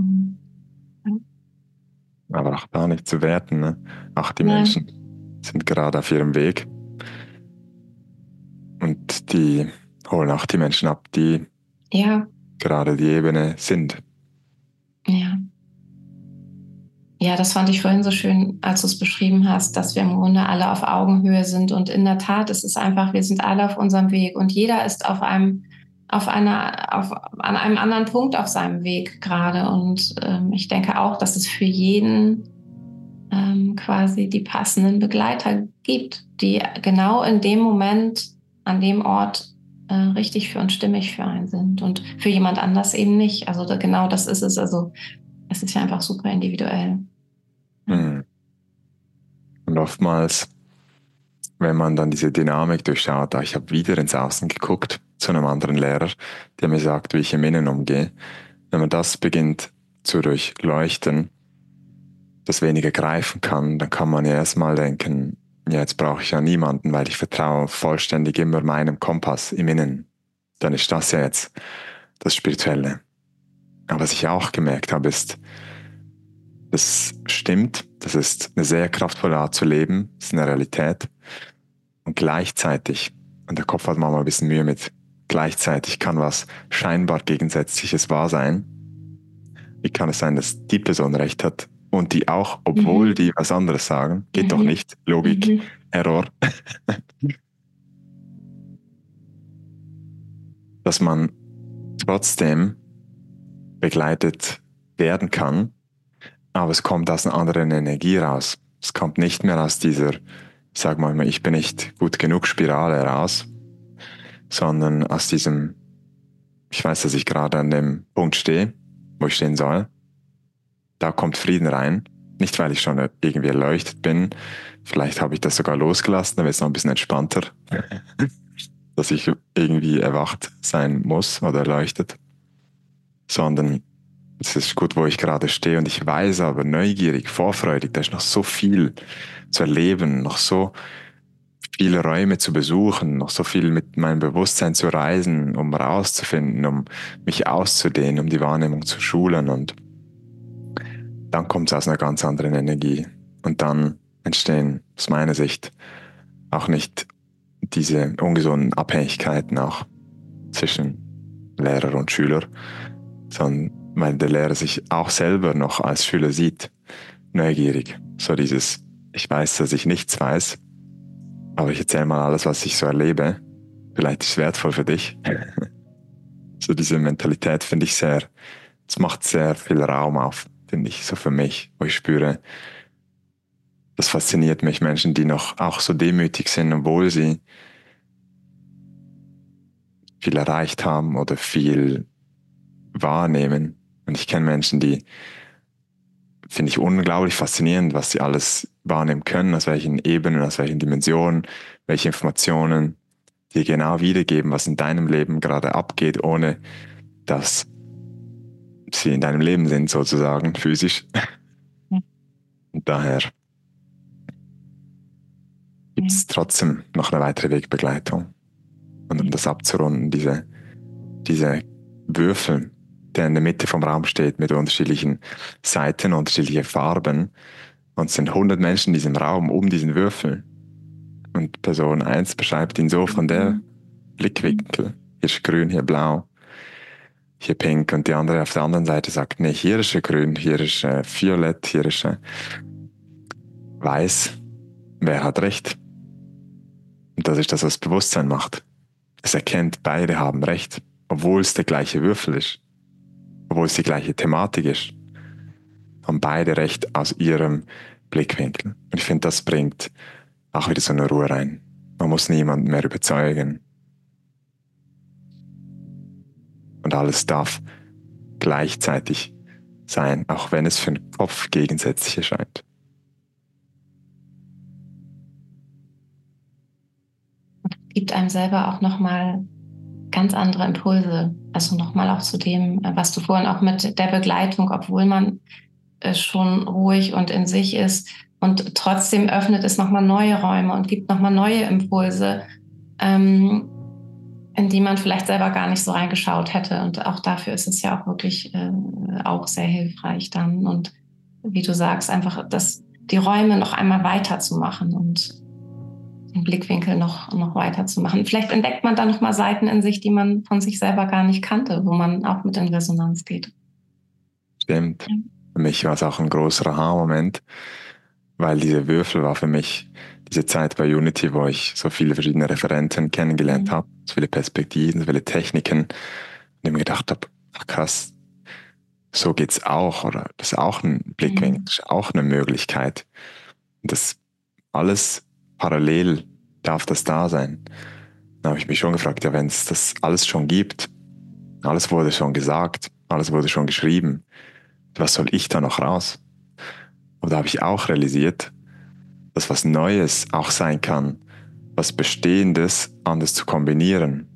Aber auch da nicht zu werten, ne? Auch die Menschen sind gerade auf ihrem Weg. Und die holen auch die Menschen ab, die gerade die Ebene sind. Ja. Ja, das fand ich vorhin so schön, als du es beschrieben hast, dass wir im Grunde alle auf Augenhöhe sind. Und in der Tat ist es einfach, wir sind alle auf unserem Weg und jeder ist an einem anderen Punkt auf seinem Weg gerade. Und ich denke auch, dass es für jeden quasi die passenden Begleiter gibt, die genau in dem Moment, an dem Ort richtig für und stimmig für einen sind und für jemand anders eben nicht. Also genau das ist es. Also es ist ja einfach super individuell. Und oftmals, wenn man dann diese Dynamik durchschaut, ich habe wieder ins Außen geguckt zu einem anderen Lehrer, der mir sagt, wie ich im Innen umgehe. Wenn man das beginnt zu durchleuchten, das weniger greifen kann, dann kann man ja erstmal denken, ja, jetzt brauche ich ja niemanden, weil ich vertraue vollständig immer meinem Kompass im Innen. Dann ist das ja jetzt das Spirituelle. Aber was ich auch gemerkt habe, ist, das stimmt, das ist eine sehr kraftvolle Art zu leben, das ist eine Realität. Und gleichzeitig, und der Kopf hat manchmal ein bisschen Mühe mit, gleichzeitig kann was scheinbar Gegensätzliches wahr sein. Wie kann es sein, dass die Person recht hat und die auch, obwohl die was anderes sagen, geht doch nicht, Logik, Error, dass man trotzdem begleitet werden kann, aber es kommt aus einer anderen Energie raus. Es kommt nicht mehr aus dieser, ich sage mal, ich bin nicht gut genug Spirale raus, sondern aus diesem, ich weiß, dass ich gerade an dem Punkt stehe, wo ich stehen soll. Da kommt Frieden rein. Nicht, weil ich schon irgendwie erleuchtet bin. Vielleicht habe ich das sogar losgelassen, dann wird es noch ein bisschen entspannter, dass ich irgendwie erwacht sein muss oder erleuchtet. Sondern es ist gut, wo ich gerade stehe und ich weiß aber neugierig, vorfreudig, da ist noch so viel zu erleben, noch so viele Räume zu besuchen, noch so viel mit meinem Bewusstsein zu reisen, um rauszufinden, um mich auszudehnen, um die Wahrnehmung zu schulen, und dann kommt es aus einer ganz anderen Energie und dann entstehen aus meiner Sicht auch nicht diese ungesunden Abhängigkeiten auch zwischen Lehrer und Schüler, sondern weil der Lehrer sich auch selber noch als Schüler sieht, neugierig. So dieses, ich weiß, dass ich nichts weiß, aber ich erzähle mal alles, was ich so erlebe. Vielleicht ist es wertvoll für dich. So diese Mentalität finde ich sehr, es macht sehr viel Raum auf, finde ich, so für mich, wo ich spüre, das fasziniert mich, Menschen, die noch auch so demütig sind, obwohl sie viel erreicht haben oder viel wahrnehmen. Und ich kenne Menschen, die finde ich unglaublich faszinierend, was sie alles wahrnehmen können, aus welchen Ebenen, aus welchen Dimensionen, welche Informationen dir genau wiedergeben, was in deinem Leben gerade abgeht, ohne dass sie in deinem Leben sind, sozusagen, physisch. Und daher gibt es trotzdem noch eine weitere Wegbegleitung. Und um das abzurunden, diese Würfel, der in der Mitte vom Raum steht mit unterschiedlichen Seiten, unterschiedliche Farben. Und es sind 100 Menschen in diesem Raum um diesen Würfel. Und Person 1 beschreibt ihn so von der Blickwinkel. Hier ist grün, hier blau, hier pink. Und die andere auf der anderen Seite sagt, nee, hier ist grün, hier ist violett, hier ist weiß. Wer hat recht? Und das ist das, was Bewusstsein macht. Es erkennt, beide haben recht, obwohl es der gleiche Würfel ist, obwohl es die gleiche Thematik ist, haben beide recht aus ihrem Blickwinkel. Und ich finde, das bringt auch wieder so eine Ruhe rein. Man muss niemanden mehr überzeugen. Und alles darf gleichzeitig sein, auch wenn es für den Kopf gegensätzlich erscheint. Gibt einem selber auch nochmal ganz andere Impulse. Also nochmal auch zu dem, was du vorhin auch mit der Begleitung, obwohl man schon ruhig und in sich ist, und trotzdem öffnet es nochmal neue Räume und gibt nochmal neue Impulse, in die man vielleicht selber gar nicht so reingeschaut hätte. Und auch dafür ist es ja auch wirklich auch sehr hilfreich dann. Und wie du sagst, einfach die Räume noch einmal weiterzumachen und den Blickwinkel noch weiter zu machen. Vielleicht entdeckt man dann nochmal Seiten in sich, die man von sich selber gar nicht kannte, wo man auch mit in Resonanz geht. Stimmt. Für mich war es auch ein großer Aha-Moment, weil diese Würfel war für mich diese Zeit bei Unity, wo ich so viele verschiedene Referenten kennengelernt habe, so viele Perspektiven, so viele Techniken, und ich mir gedacht habe, ach krass, so geht's auch, oder das ist auch ein Blickwinkel, das ist auch eine Möglichkeit. Und das alles parallel darf das da sein. Dann habe ich mich schon gefragt, ja, wenn es das alles schon gibt, alles wurde schon gesagt, alles wurde schon geschrieben, was soll ich da noch raus? Und da habe ich auch realisiert, dass was Neues auch sein kann, was Bestehendes anders zu kombinieren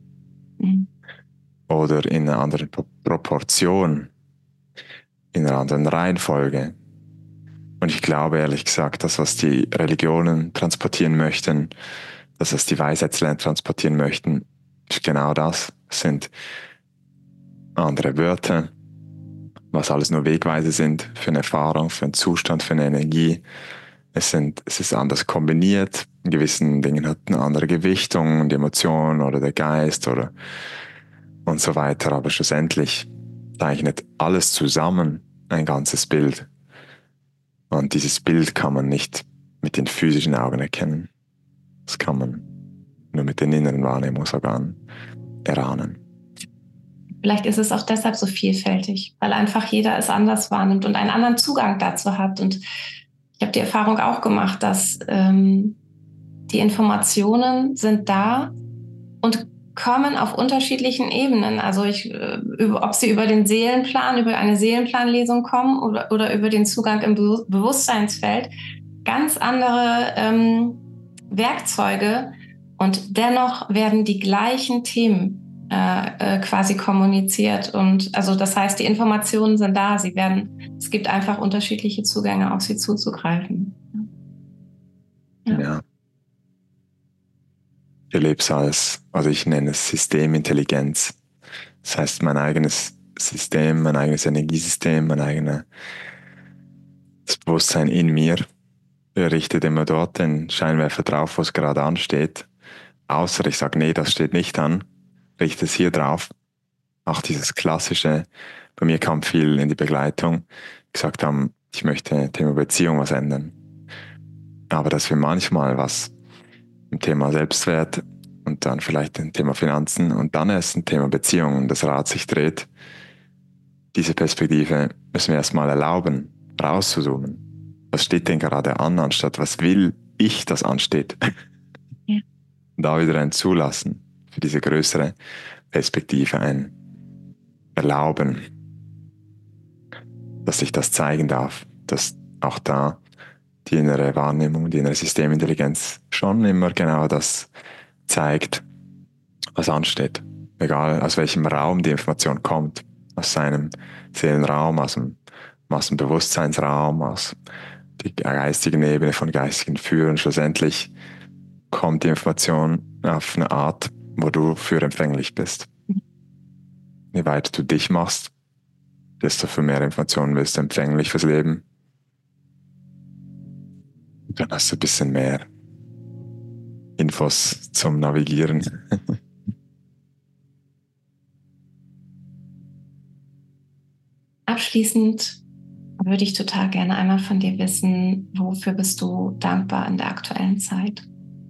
oder in einer anderen Proportion, in einer anderen Reihenfolge. Und ich glaube ehrlich gesagt, das, was die Religionen transportieren möchten, das, was die Weisheitslehren transportieren möchten, ist genau das. Es sind andere Wörter, was alles nur Wegweise sind für eine Erfahrung, für einen Zustand, für eine Energie. Es ist anders kombiniert. In gewissen Dingen hat eine andere Gewichtung, die Emotion oder der Geist oder und so weiter. Aber schlussendlich zeichnet alles zusammen ein ganzes Bild. Und dieses Bild kann man nicht mit den physischen Augen erkennen. Das kann man nur mit den inneren Wahrnehmungsorganen erahnen. Vielleicht ist es auch deshalb so vielfältig, weil einfach jeder es anders wahrnimmt und einen anderen Zugang dazu hat. Und ich habe die Erfahrung auch gemacht, dass die Informationen sind da und kommen auf unterschiedlichen Ebenen. Also ob sie über den Seelenplan, über eine Seelenplanlesung kommen oder über den Zugang im Bewusstseinsfeld, ganz andere Werkzeuge, und dennoch werden die gleichen Themen quasi kommuniziert. Und also das heißt, die Informationen sind da, es gibt einfach unterschiedliche Zugänge, auf sie zuzugreifen. Ja. Ich erlebe es ich nenne es Systemintelligenz. Das heißt, mein eigenes System, mein eigenes Energiesystem, das Bewusstsein in mir richtet immer dort den Scheinwerfer drauf, wo es gerade ansteht. Außer ich sage, nee, das steht nicht an, richte es hier drauf. Auch dieses klassische, bei mir kam viel in die Begleitung, gesagt haben, ich möchte Thema Beziehung was ändern. Aber dass wir manchmal was im Thema Selbstwert und dann vielleicht ein Thema Finanzen und dann erst ein Thema Beziehung und das Rad sich dreht, diese Perspektive müssen wir erstmal erlauben, rauszuzoomen. Was steht denn gerade an, anstatt was will ich, das ansteht? Ja. Da wieder ein Zulassen für diese größere Perspektive, ein Erlauben, dass sich das zeigen darf, dass auch da die innere Wahrnehmung, die innere Systemintelligenz schon immer genau das zeigt, was ansteht. Egal aus welchem Raum die Information kommt, aus seinem Seelenraum, aus dem Bewusstseinsraum, aus der geistigen Ebene von geistigen Führern. Schlussendlich kommt die Information auf eine Art, wo du für empfänglich bist. Je weiter du dich machst, desto für mehr Informationen bist du empfänglich fürs Leben. Dann hast du ein bisschen mehr Infos zum Navigieren. Abschließend würde ich total gerne einmal von dir wissen, wofür bist du dankbar in der aktuellen Zeit?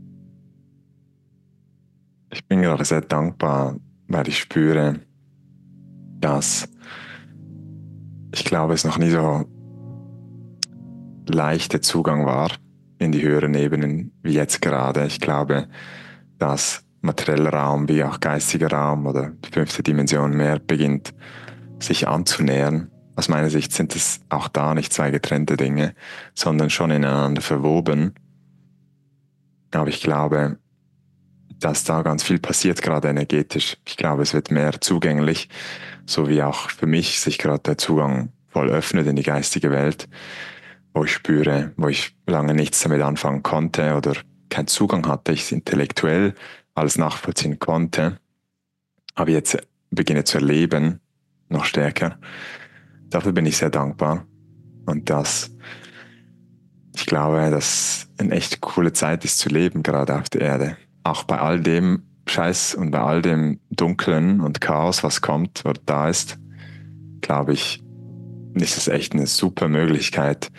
Ich bin gerade sehr dankbar, weil ich spüre, dass ich glaube, es noch nie so leichter Zugang war in die höheren Ebenen wie jetzt gerade. Ich glaube, dass materieller Raum wie auch geistiger Raum oder die 5. Dimension mehr beginnt, sich anzunähern. Aus meiner Sicht sind es auch da nicht zwei getrennte Dinge, sondern schon ineinander verwoben. Aber ich glaube, dass da ganz viel passiert, gerade energetisch. Ich glaube, es wird mehr zugänglich, so wie auch für mich sich gerade der Zugang voll öffnet in die geistige Welt, wo ich spüre, wo ich lange nichts damit anfangen konnte oder keinen Zugang hatte, ich es intellektuell alles nachvollziehen konnte, aber jetzt beginne zu erleben, noch stärker. Dafür bin ich sehr dankbar und ich glaube, dass eine echt coole Zeit ist zu leben, gerade auf der Erde. Auch bei all dem Scheiß und bei all dem Dunklen und Chaos, was kommt oder da ist, glaube ich, ist es echt eine super Möglichkeit,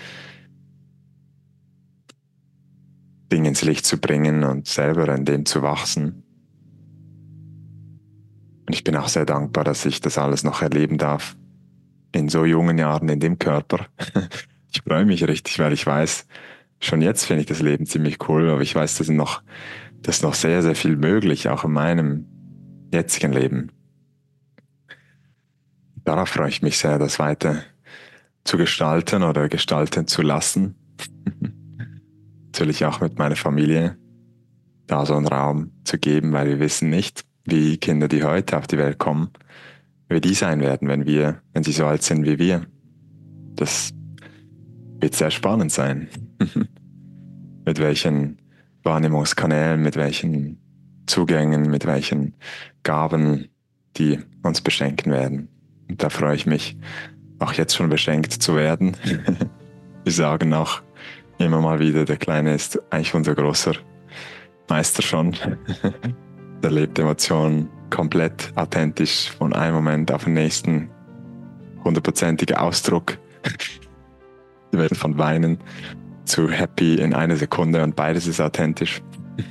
Dinge ins Licht zu bringen und selber in dem zu wachsen. Und ich bin auch sehr dankbar, dass ich das alles noch erleben darf. In so jungen Jahren in dem Körper. Ich freue mich richtig, weil ich weiß, schon jetzt finde ich das Leben ziemlich cool, aber ich weiß, da sind noch da ist noch sehr, sehr viel möglich, auch in meinem jetzigen Leben. Darauf freue ich mich sehr, das weiter zu gestalten oder gestalten zu lassen. Natürlich auch mit meiner Familie, da so einen Raum zu geben, weil wir wissen nicht, wie Kinder, die heute auf die Welt kommen, wie die sein werden, wenn sie so alt sind wie wir. Das wird sehr spannend sein. Mit welchen Wahrnehmungskanälen, mit welchen Zugängen, mit welchen Gaben, die uns beschenken werden. Und da freue ich mich, auch jetzt schon beschenkt zu werden. Wir sagen auch immer mal wieder, der Kleine ist eigentlich unser großer Meister schon. Der lebt Emotionen komplett authentisch von einem Moment auf den nächsten. 100%iger Ausdruck. Wir werden von Weinen zu Happy in einer Sekunde und beides ist authentisch.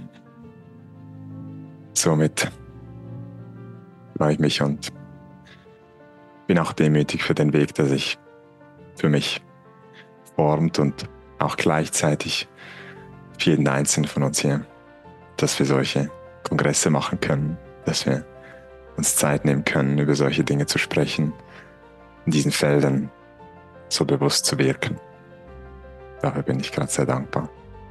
Somit freue ich mich und bin auch demütig für den Weg, der sich für mich formt und auch gleichzeitig für jeden Einzelnen von uns hier, dass wir solche Kongresse machen können, dass wir uns Zeit nehmen können, über solche Dinge zu sprechen, in diesen Feldern so bewusst zu wirken. Dafür bin ich gerade sehr dankbar.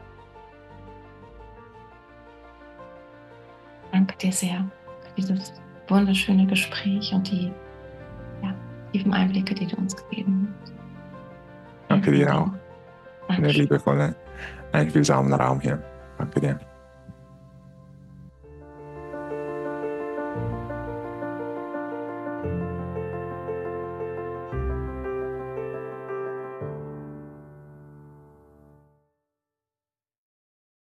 Danke dir sehr für dieses wunderschöne Gespräch und die tiefen Einblicke, die du uns gegeben hast. Danke dir auch. Einen liebevollen, einfühlsamen Raum hier. Danke dir.